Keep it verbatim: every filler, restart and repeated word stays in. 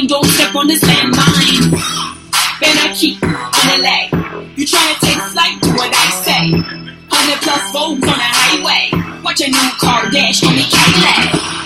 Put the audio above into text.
and don't step on this landmine. Better keep on the leg. You try to take flight, do what I say. Hundred plus volts on the highway. Watch a new car dash on the Cadillac.